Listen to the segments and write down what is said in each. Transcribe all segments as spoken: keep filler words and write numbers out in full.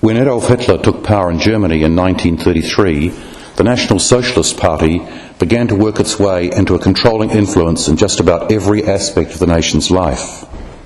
When Adolf Hitler took power in Germany in nineteen thirty-three, the National Socialist Party began to work its way into a controlling influence in just about every aspect of the nation's life.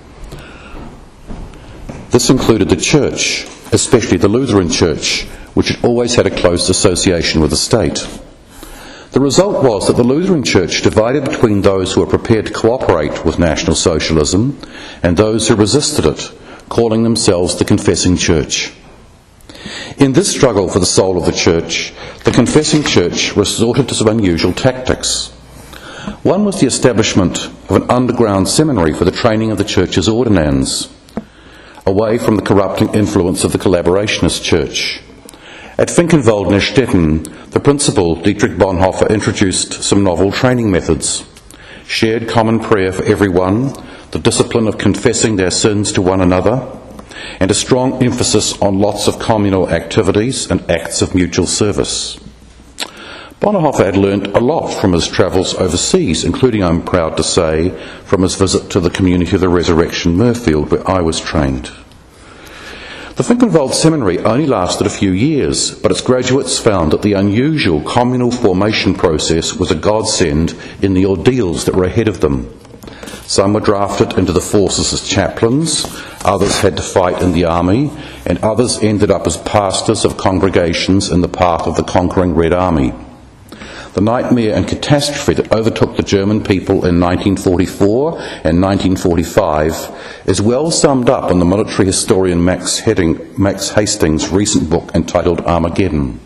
This included the church, especially the Lutheran Church, which had always had a close association with the state. The result was that the Lutheran Church divided between those who were prepared to cooperate with National Socialism and those who resisted it, calling themselves the Confessing Church. In this struggle for the soul of the Church, the Confessing Church resorted to some unusual tactics. One was the establishment of an underground seminary for the training of the Church's ordinands, away from the corrupting influence of the Collaborationist Church. At Finkenwald near Stettin, the principal, Dietrich Bonhoeffer, introduced some novel training methods: shared common prayer for everyone, the discipline of confessing their sins to one another, and a strong emphasis on lots of communal activities and acts of mutual service. Bonhoeffer had learnt a lot from his travels overseas, including, I'm proud to say, from his visit to the Community of the Resurrection, Mirfield, where I was trained. The Finkenwald Seminary only lasted a few years, but its graduates found that the unusual communal formation process was a godsend in the ordeals that were ahead of them. Some were drafted into the forces as chaplains, others had to fight in the army, and others ended up as pastors of congregations in the path of the conquering Red Army. The nightmare and catastrophe that overtook the German people in nineteen forty-four and nineteen forty-five is well summed up in the military historian Max, Heading, Max Hastings' recent book entitled Armageddon.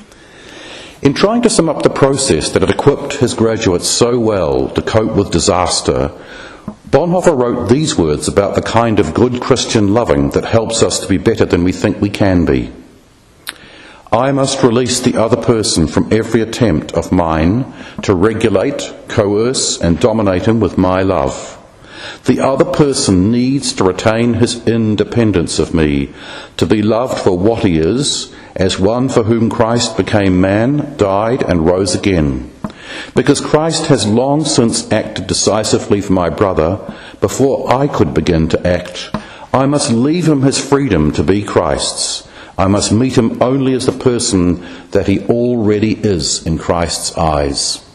In trying to sum up the process that had equipped his graduates so well to cope with disaster, Bonhoeffer wrote these words about the kind of good Christian loving that helps us to be better than we think we can be. I must release the other person from every attempt of mine to regulate, coerce, and dominate him with my love. The other person needs to retain his independence of me, to be loved for what he is, as one for whom Christ became man, died, and rose again. Because Christ has long since acted decisively for my brother, before I could begin to act, I must leave him his freedom to be Christ's. I must meet him only as the person that he already is in Christ's eyes.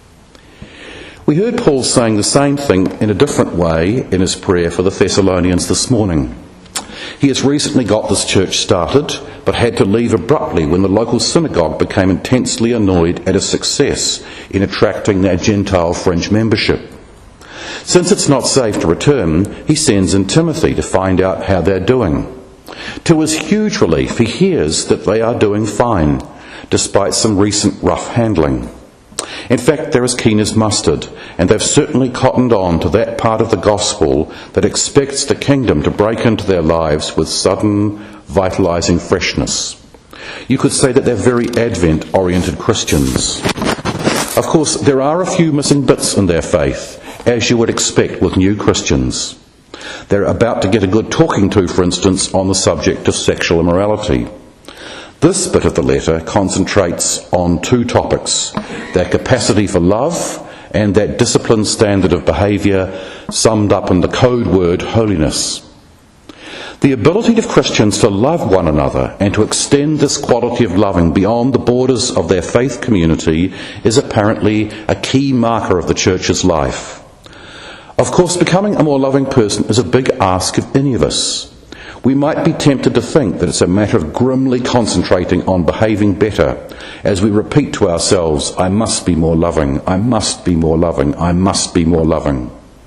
We heard Paul saying the same thing in a different way in his prayer for the Thessalonians this morning. He has recently got this church started, but had to leave abruptly when the local synagogue became intensely annoyed at his success in attracting their Gentile fringe membership. Since it's not safe to return, he sends in Timothy to find out how they're doing. To his huge relief, he hears that they are doing fine, despite some recent rough handling. In fact, they're as keen as mustard, and they've certainly cottoned on to that part of the gospel that expects the kingdom to break into their lives with sudden, vitalising freshness. You could say that they're very Advent-oriented Christians. Of course, there are a few missing bits in their faith, as you would expect with new Christians. They're about to get a good talking to, for instance, on the subject of sexual immorality. This bit of the letter concentrates on two topics: their capacity for love and that disciplined standard of behaviour summed up in the code word holiness. The ability of Christians to love one another and to extend this quality of loving beyond the borders of their faith community is apparently a key marker of the church's life. Of course, becoming a more loving person is a big ask of any of us. We might be tempted to think that it's a matter of grimly concentrating on behaving better as we repeat to ourselves, I must be more loving, I must be more loving, I must be more loving.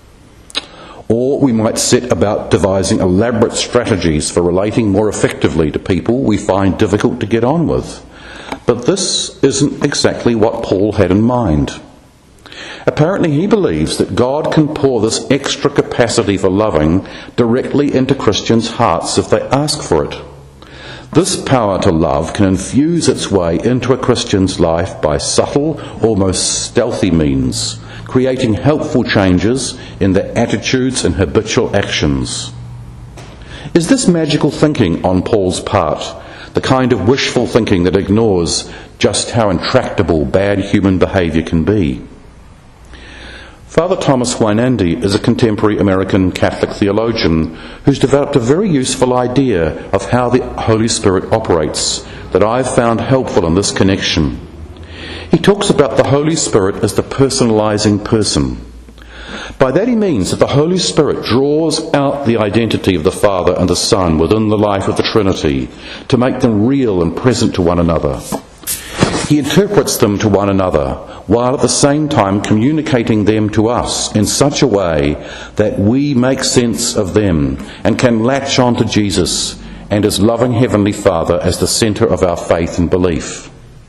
Or we might set about devising elaborate strategies for relating more effectively to people we find difficult to get on with. But this isn't exactly what Paul had in mind. Apparently he believes that God can pour this extra capacity for loving directly into Christians' hearts if they ask for it. This power to love can infuse its way into a Christian's life by subtle, almost stealthy means, creating helpful changes in their attitudes and habitual actions. Is this magical thinking on Paul's part the kind of wishful thinking that ignores just how intractable bad human behaviour can be? Father Thomas Weinandy is a contemporary American Catholic theologian who's developed a very useful idea of how the Holy Spirit operates that I've found helpful in this connection. He talks about the Holy Spirit as the personalising person. By that he means that the Holy Spirit draws out the identity of the Father and the Son within the life of the Trinity to make them real and present to one another. He interprets them to one another, while at the same time communicating them to us in such a way that we make sense of them and can latch on to Jesus and His loving Heavenly Father as the centre of our faith and belief.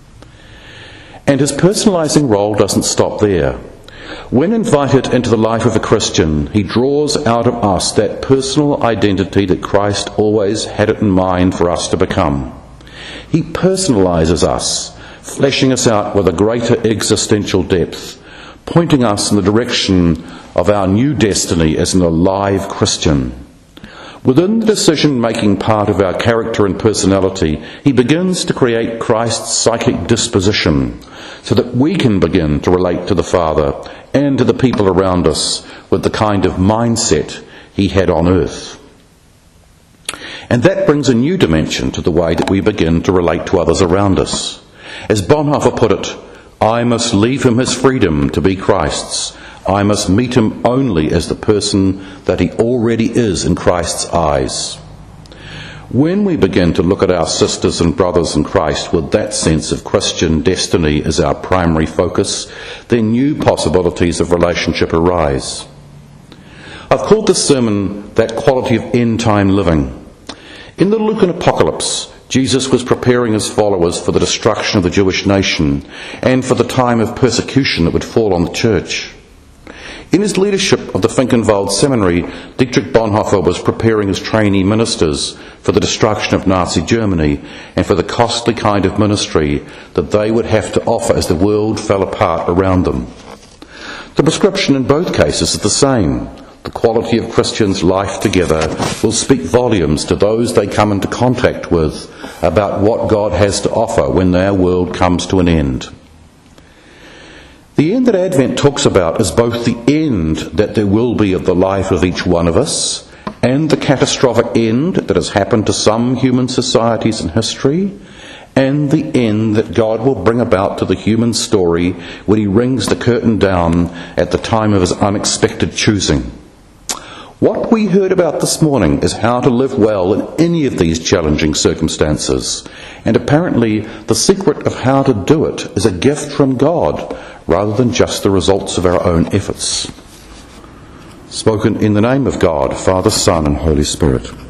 And His personalising role doesn't stop there. When invited into the life of a Christian, He draws out of us that personal identity that Christ always had it in mind for us to become. He personalises us, fleshing us out with a greater existential depth, pointing us in the direction of our new destiny as an alive Christian. Within the decision-making part of our character and personality, He begins to create Christ's psychic disposition so that we can begin to relate to the Father and to the people around us with the kind of mindset He had on earth. And that brings a new dimension to the way that we begin to relate to others around us. As Bonhoeffer put it, I must leave him his freedom to be Christ's. I must meet him only as the person that he already is in Christ's eyes. When we begin to look at our sisters and brothers in Christ with that sense of Christian destiny as our primary focus, then new possibilities of relationship arise. I've called this sermon That Quality of End-Time Living. In the Lucan Apocalypse, Jesus was preparing His followers for the destruction of the Jewish nation and for the time of persecution that would fall on the church. In his leadership of the Finkenwald Seminary, Dietrich Bonhoeffer was preparing his trainee ministers for the destruction of Nazi Germany and for the costly kind of ministry that they would have to offer as the world fell apart around them. The prescription in both cases is the same. The quality of Christians' life together will speak volumes to those they come into contact with about what God has to offer when their world comes to an end. The end that Advent talks about is both the end that there will be of the life of each one of us and the catastrophic end that has happened to some human societies in history, and the end that God will bring about to the human story when He rings the curtain down at the time of His unexpected choosing. What we heard about this morning is how to live well in any of these challenging circumstances. And apparently the secret of how to do it is a gift from God rather than just the results of our own efforts. Spoken in the name of God, Father, Son and Holy Spirit.